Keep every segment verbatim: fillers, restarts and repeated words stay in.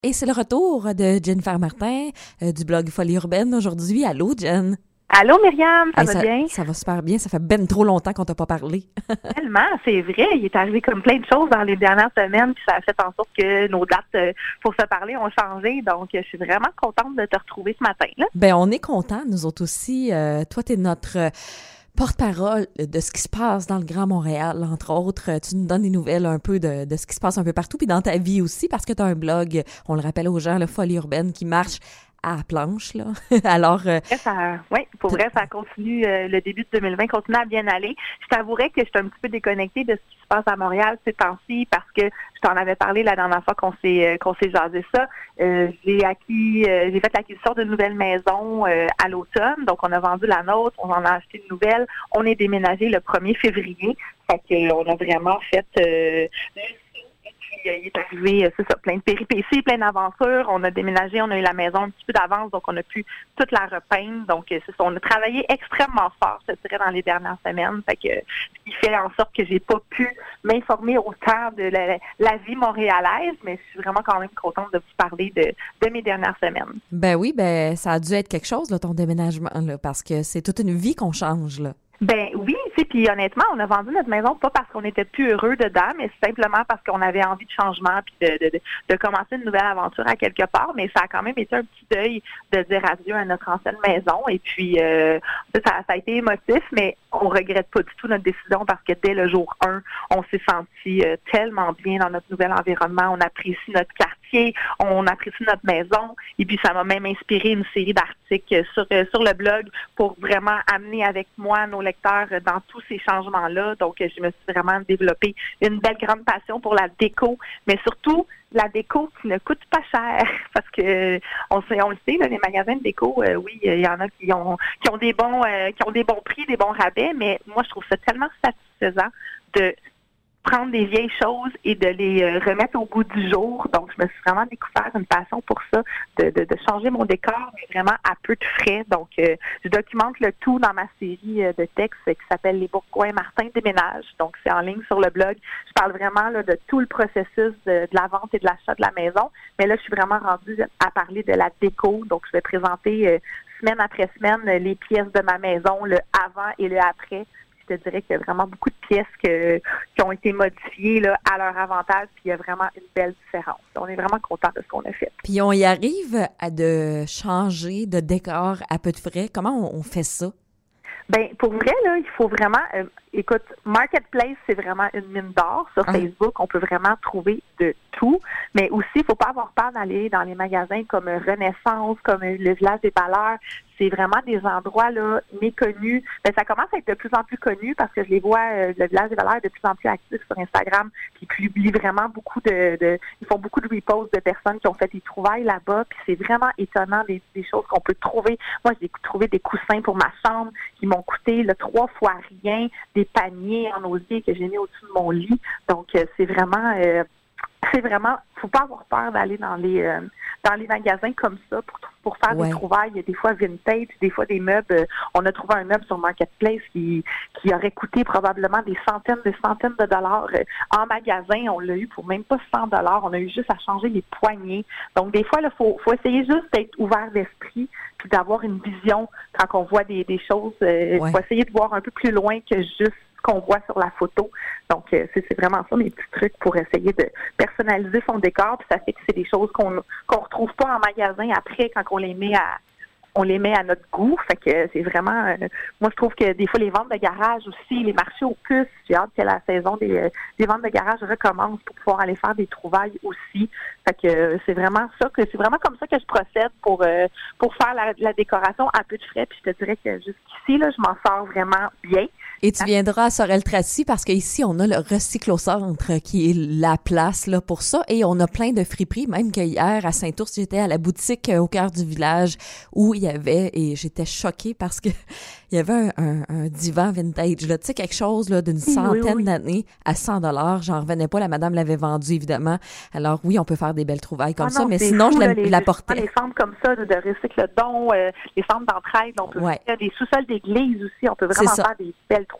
Et c'est le retour de Jennifer Martin euh, du blog Folie Urbaine aujourd'hui. Allô, Jen? Allô, Myriam, ça hey, va ça, bien? Ça va super bien. Ça fait ben trop longtemps qu'on t'a pas parlé. Tellement, c'est vrai. Il est arrivé comme plein de choses dans les dernières semaines, puis ça a fait en sorte que nos dates euh, pour se parler ont changé. Donc, je suis vraiment contente de te retrouver ce matin, là. Ben, on est contents, nous autres aussi. Euh, toi, t'es notre euh, porte-parole de ce qui se passe dans le Grand Montréal, entre autres. Tu nous donnes des nouvelles un peu de, de ce qui se passe un peu partout, puis dans ta vie aussi, parce que tu as un blog, on le rappelle aux gens, le Folie Urbaine, qui marche à la planche, là. Alors... Euh, ça, oui, pour vrai, ça continue, euh, le début de deux mille vingt continue à bien aller. Je t'avouerais que je suis un petit peu déconnectée de ce qui se passe à Montréal ces temps-ci parce que je t'en avais parlé la dernière fois qu'on s'est euh, qu'on s'est jasé ça. Euh, j'ai acquis, euh, j'ai fait l'acquisition d'une nouvelle maison euh, à l'automne, donc on a vendu la nôtre, on en a acheté une nouvelle. On est déménagé le premier février, fait que on a vraiment fait... Euh, il est arrivé, c'est ça, plein de péripéties, plein d'aventures. On a déménagé, on a eu la maison un petit peu d'avance, donc on a pu toute la repeindre. Donc, c'est ça, on a travaillé extrêmement fort, je dirais, dans les dernières semaines. Fait que, ce qui fait en sorte que j'ai pas pu m'informer autant de la, la vie montréalaise, mais je suis vraiment quand même contente de vous parler de, de mes dernières semaines. Ben oui, ben ça a dû être quelque chose, là, ton déménagement, là, parce que c'est toute une vie qu'on change, là. Ben oui, tu sais, puis honnêtement, on a vendu notre maison pas parce qu'on était plus heureux dedans, mais simplement parce qu'on avait envie de changement puis de, de, de, de commencer une nouvelle aventure à quelque part. Mais ça a quand même été un petit deuil de dire adieu à notre ancienne maison. Et puis, euh, ça, ça a été émotif, mais on regrette pas du tout notre décision parce que dès le jour un, on s'est senti euh, tellement bien dans notre nouvel environnement. On apprécie notre quartier, on apprécie notre maison. Et puis, ça m'a même inspiré une série d'articles sur, euh, sur le blog pour vraiment amener avec moi nos lecteurs dans tous ces changements-là. Donc, je me suis vraiment développé une belle grande passion pour la déco, mais surtout la déco qui ne coûte pas cher parce que on, sait, on le sait, là, les magasins de déco, euh, oui, il y en a qui ont qui ont des bons euh, qui ont des bons prix, des bons rabais, mais moi je trouve ça tellement satisfaisant de prendre des vieilles choses et de les euh, remettre au goût du jour. Donc, je me suis vraiment découvert une passion pour ça, de, de, de changer mon décor, mais vraiment à peu de frais. Donc, euh, je documente le tout dans ma série euh, de textes qui s'appelle Les Bourgoins Martin déménage. Donc, c'est en ligne sur le blog. Je parle vraiment là, de tout le processus de, de la vente et de l'achat de la maison. Mais là, je suis vraiment rendue à parler de la déco. Donc, je vais présenter euh, semaine après semaine les pièces de ma maison, le avant et le après. Je te dirais qu'il y a vraiment beaucoup de pièces que, qui ont été modifiées là, à leur avantage, puis il y a vraiment une belle différence. On est vraiment content de ce qu'on a fait. Puis on y arrive à de changer de décor à peu de frais. Comment on, on fait ça? Ben pour vrai, là, il faut vraiment... Euh, écoute, Marketplace, c'est vraiment une mine d'or. Sur ah. Facebook, on peut vraiment trouver de tout. Mais aussi, il ne faut pas avoir peur d'aller dans les magasins comme Renaissance, comme le Village des Valeurs. C'est vraiment des endroits là méconnus. Ben, ça commence à être de plus en plus connu parce que je les vois, euh, le Village des Valeurs est de plus en plus actif sur Instagram. Puis ils publient vraiment beaucoup de, de... Ils font beaucoup de reposts de personnes qui ont fait des trouvailles là-bas. Puis c'est vraiment étonnant des, des choses qu'on peut trouver. Moi, j'ai trouvé des coussins pour ma chambre qui m'ont coûté là, trois fois rien. Des paniers en osier que j'ai mis au-dessus de mon lit. Donc, euh, c'est vraiment... Euh, c'est vraiment... faut pas avoir peur d'aller dans les... Euh, dans les magasins comme ça pour, pour faire ouais. des trouvailles. Il y a des fois vintage, des fois des meubles. Euh, on a trouvé un meuble sur Marketplace qui, qui aurait coûté probablement des centaines, des centaines de dollars. Euh, en magasin, on l'a eu pour même pas cent dollars. On a eu juste à changer les poignées. Donc, des fois, il faut, faut essayer juste d'être ouvert d'esprit puis d'avoir une vision quand on voit des, des choses. Il euh, ouais. faut essayer de voir un peu plus loin que juste qu'on voit sur la photo. Donc, euh, c'est, c'est vraiment ça, mes petits trucs pour essayer de personnaliser son décor. Puis ça fait que c'est des choses qu'on qu'on retrouve pas en magasin après quand on les met à on les met à notre goût. Fait que c'est vraiment... Euh, moi, je trouve que des fois, les ventes de garage aussi, les marchés aux puces, j'ai hâte que la saison des, euh, des ventes de garage recommence pour pouvoir aller faire des trouvailles aussi. Fait que euh, c'est vraiment ça, que c'est vraiment comme ça que je procède pour euh, pour faire la, la décoration à peu de frais. Puis je te dirais que jusqu'ici, là, je m'en sors vraiment bien. Et tu viendras à Sorel-Tracy parce qu'ici, on a le Recyclo-Centre qui est la place là pour ça. Et on a plein de friperies, même qu'hier, à Saint-Ours, j'étais à la boutique au cœur du village où il y avait, et j'étais choquée parce que il y avait un, un, un divan vintage, là, tu sais, quelque chose là d'une centaine oui, oui. d'années à cent dollars. J'en revenais pas, la madame l'avait vendu, évidemment. Alors oui, on peut faire des belles trouvailles comme ah ça, non, mais sinon, fou, je la, les, l'apportais. Les centres comme ça, de recycle-don, euh, les centres d'entraide, on peut ouais. faire des sous-sols d'église aussi, on peut vraiment faire des belles trouvailles.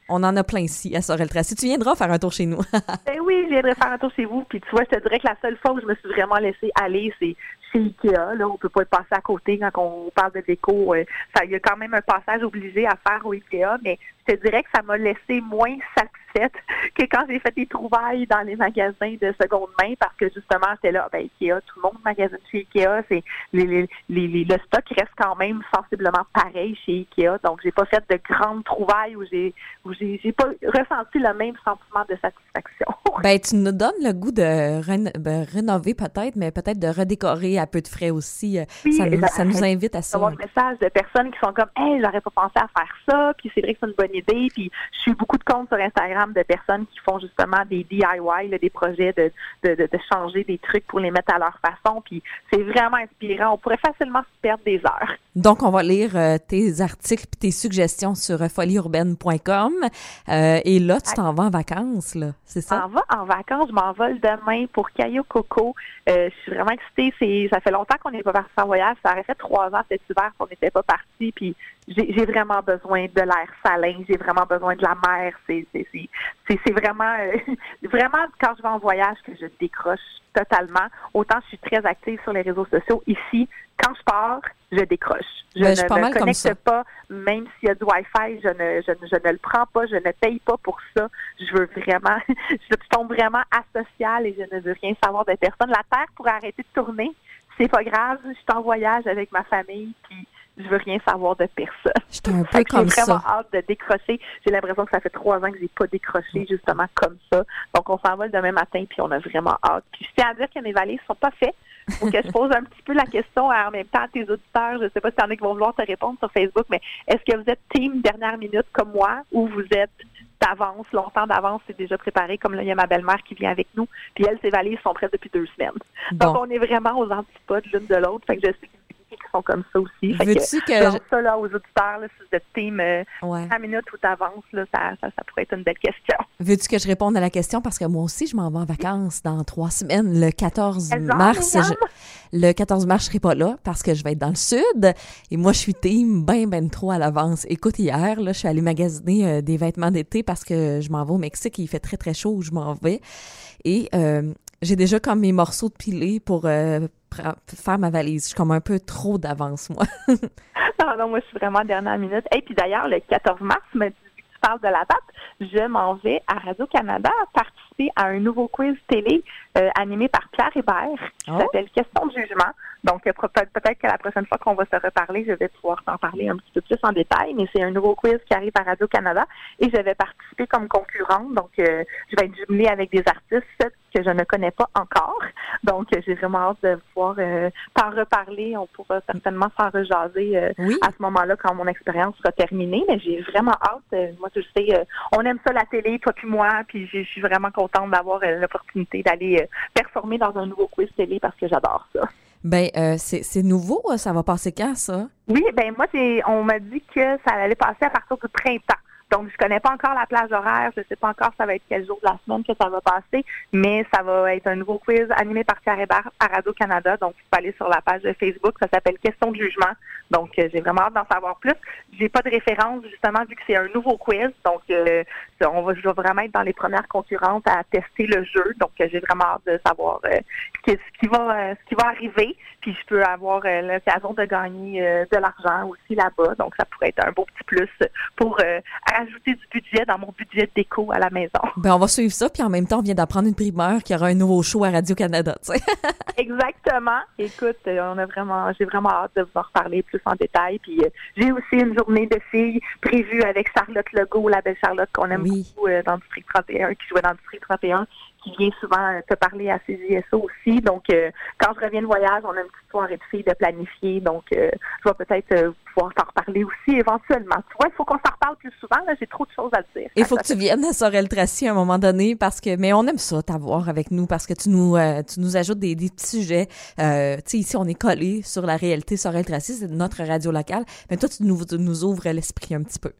On en a plein ici à Sorel-Tracy. Tu viendras faire un tour chez nous. Ben oui, je viendrai faire un tour chez vous. Puis tu vois, je te dirais que la seule fois où je me suis vraiment laissée aller, c'est chez Ikea. Là, on peut pas être passé à côté quand on parle de déco. Euh, ça, il y a quand même un passage obligé à faire au Ikea, mais je te dirais que ça m'a laissé moins satisfaite que quand j'ai fait des trouvailles dans les magasins de seconde main, parce que justement, j'étais là, ben Ikea, tout le monde magasine chez Ikea. C'est les, les, les, les, le stock reste quand même sensiblement pareil chez Ikea. Donc, j'ai pas fait de grandes trouvailles où j'ai où j'ai, j'ai pas ressenti le même sentiment de satisfaction. Ben, tu nous donnes le goût de ré- ben, rénover peut-être, mais peut-être de redécorer à peu de frais aussi. Oui, ça, nous, ça, ça nous invite à ça. Avoir des messages de personnes qui sont comme « Hey, j'aurais pas pensé à faire ça », puis c'est vrai que c'est une bonne idée. Puis je suis beaucoup de comptes sur Instagram de personnes qui font justement des D I Y, là, des projets de, de, de, de changer des trucs pour les mettre à leur façon. Puis c'est vraiment inspirant. On pourrait facilement se perdre des heures. Donc, on va lire euh, tes articles et tes suggestions sur euh, folie urbaine point com. Euh, et là, tu t'en vas en vacances, là, c'est ça? Je m'en vais en vacances. Je m'envole demain pour Cayo Coco. Euh, je suis vraiment excitée. C'est, ça fait longtemps qu'on n'est pas parti en voyage. Ça aurait fait trois ans cet hiver qu'on n'était pas parti. Puis j'ai, j'ai vraiment besoin de l'air salin. J'ai vraiment besoin de la mer. C'est, c'est, c'est, c'est, c'est vraiment, euh, vraiment quand je vais en voyage que je décroche totalement. Autant je suis très active sur les réseaux sociaux. Ici, quand je pars, je décroche. Je ben, ne je me connecte pas, même s'il y a du Wi-Fi, je ne, je, ne, je ne le prends pas, je ne paye pas pour ça. Je veux vraiment, je tombe vraiment asociale et je ne veux rien savoir de personne. La Terre pourrait arrêter de tourner, c'est pas grave, je suis en voyage avec ma famille, puis je veux rien savoir de personne. J'étais un peu comme ça. J'ai vraiment hâte de décrocher. J'ai l'impression que ça fait trois ans que j'ai pas décroché justement comme ça. Donc on s'envole demain matin puis on a vraiment hâte. Puis je tiens à dire que mes valises sont pas faites. Faut que je pose un petit peu la question en même temps à tes auditeurs. Je sais pas si y en a qui vont vouloir te répondre sur Facebook, mais est-ce que vous êtes team dernière minute comme moi ou vous êtes d'avance, longtemps d'avance, c'est déjà préparé, comme là, il y a ma belle-mère qui vient avec nous, puis elle, ses valises sont prêtes depuis deux semaines. Bon. Donc, on est vraiment aux antipodes l'une de l'autre, fait que je sais qui sont comme ça aussi. Fait Veux-tu que, que... je lance ça là, aux auditeurs, là, si vous êtes team euh, ouais. cinq minutes ou t'avances, là, ça, ça, ça pourrait être une belle question. Veux-tu que je réponde à la question? Parce que moi aussi, je m'en vais en vacances dans trois semaines, le quatorze mars. Je, le quatorze mars, je serai pas là parce que je vais être dans le sud. Et moi, je suis team ben, ben trop à l'avance. Écoute, hier, là, je suis allée magasiner euh, des vêtements d'été parce que je m'en vais au Mexique et il fait très, très chaud où je m'en vais. Et euh, j'ai déjà comme mes morceaux de pilés pour... Euh, faire ma valise. Je suis comme un peu trop d'avance, moi. non, non, moi, je suis vraiment dernière minute. Et puis d'ailleurs, le quatorze mars, mais tu parles de la date, je m'en vais à Radio-Canada participer à un nouveau quiz télé euh, animé par Pierre Hébert qui oh. s'appelle Question de jugement. Donc, peut-être que la prochaine fois qu'on va se reparler, je vais pouvoir t'en parler un petit peu plus en détail, mais c'est un nouveau quiz qui arrive à Radio-Canada et je vais participer comme concurrente. Donc, euh, je vais être jumelée avec des artistes que je ne connais pas encore. Donc, j'ai vraiment hâte de pouvoir euh, t'en reparler. On pourra certainement s'en rejaser euh, oui. à ce moment-là quand mon expérience sera terminée. Mais j'ai vraiment hâte. Euh, moi, tu le sais, euh, on aime ça la télé, toi puis moi, puis je suis vraiment contente d'avoir euh, l'opportunité d'aller euh, performer dans un nouveau quiz télé parce que j'adore ça. Ben, euh, c'est, c'est nouveau, ça va passer quand, ça? Oui, ben moi, c'est, on m'a dit que ça allait passer à partir du printemps. Donc, je connais pas encore la plage horaire, je sais pas encore ça va être quel jour de la semaine que ça va passer, mais ça va être un nouveau quiz animé par Pierre Hébert à Radio-Canada. Donc, tu peux aller sur la page de Facebook, ça s'appelle Question de jugement. Donc, euh, j'ai vraiment hâte d'en savoir plus. J'ai pas de référence, justement, vu que c'est un nouveau quiz. Donc, euh, on va, je vais vraiment être dans les premières concurrentes à tester le jeu. Donc, euh, j'ai vraiment hâte de savoir euh, ce, qui va, euh, ce qui va arriver. Puis, je peux avoir euh, l'occasion de gagner euh, de l'argent aussi là-bas. Donc, ça pourrait être un beau petit plus pour euh, ajouter du budget dans mon budget déco à la maison. Ben, on va suivre ça, puis en même temps, on vient d'apprendre une primeur qu'il y aura un nouveau show à Radio-Canada, tu sais. Exactement. Écoute, on a vraiment, j'ai vraiment hâte de vous en reparler plus en détail. Puis euh, j'ai aussi une journée de filles prévue avec Charlotte Legault, la belle Charlotte qu'on aime oui. beaucoup euh, dans District trente et un, qui jouait dans District trente et un, qui vient souvent te parler à C J S O aussi. Donc, euh, quand je reviens de voyage, on a une petite soirée de filles de planifier. Donc, euh, je vais peut-être euh, pouvoir t'en reparler aussi éventuellement. Tu vois, il faut qu'on s'en reparle plus souvent. Là, j'ai trop de choses à te dire. Il faut que tu viennes à Sorel-Tracy à un moment donné parce que, mais on aime ça t'avoir avec nous parce que tu nous, euh, tu nous ajoutes des, des petits sujets. Euh, tu sais, ici, on est collé sur la réalité Sorel-Tracy, c'est notre radio locale. Mais toi, tu nous, tu nous ouvres l'esprit un petit peu.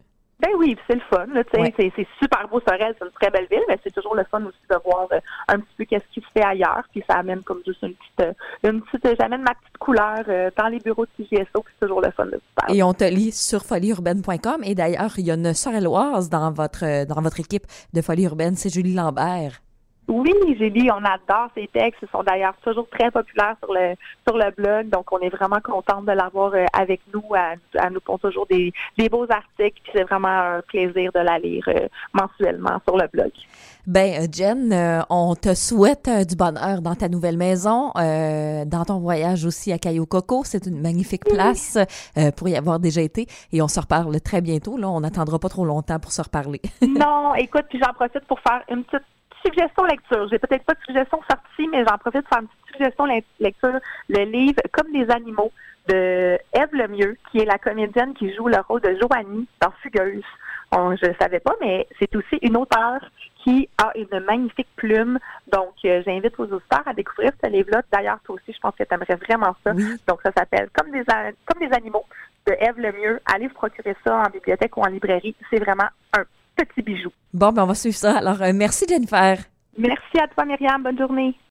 Ben oui, puis c'est le fun. Là, Ouais. c'est, c'est super beau, Sorel, c'est une très belle ville, mais c'est toujours le fun aussi de voir euh, un petit peu qu'est-ce qui se fait ailleurs. Puis ça amène comme juste une petite, euh, une petite, euh, j'amène ma petite couleur euh, dans les bureaux de C G S O, puis c'est toujours le fun de se faire. Et on te lit sur folie urbaine point com. Et d'ailleurs, il y a une Sorelloise dans votre, dans votre équipe de Folie Urbaine, c'est Julie Lambert. Oui, Julie, on adore ces textes. Ils sont d'ailleurs toujours très populaires sur le sur le blog. Donc, on est vraiment contente de l'avoir euh, avec nous. Elle, elle nous pond toujours des, des beaux articles. Puis c'est vraiment un plaisir de la lire euh, mensuellement sur le blog. Ben, Jen, euh, on te souhaite euh, du bonheur dans ta nouvelle maison, euh, dans ton voyage aussi à Cayo Coco. C'est une magnifique place euh, pour y avoir déjà été. Et on se reparle très bientôt. Là, on n'attendra pas trop longtemps pour se reparler. Non, écoute, puis j'en profite pour faire une petite suggestion lecture. J'ai peut-être pas de suggestion sortie, mais j'en profite pour faire une petite suggestion lecture. Le livre Comme des animaux de Ève Lemieux, qui est la comédienne qui joue le rôle de Joanie dans Fugueuse. On, je ne savais pas, mais c'est aussi une auteure qui a une magnifique plume. Donc, euh, j'invite vos auditeurs à découvrir ce livre-là. D'ailleurs, toi aussi, je pense que tu aimerais vraiment ça. Oui. Donc, ça s'appelle Comme des, comme des animaux de Ève Lemieux. Allez vous procurer ça en bibliothèque ou en librairie. C'est vraiment un petit bijou. Bon, ben on va suivre ça. Alors, euh, merci Jennifer. Merci à toi, Myriam. Bonne journée.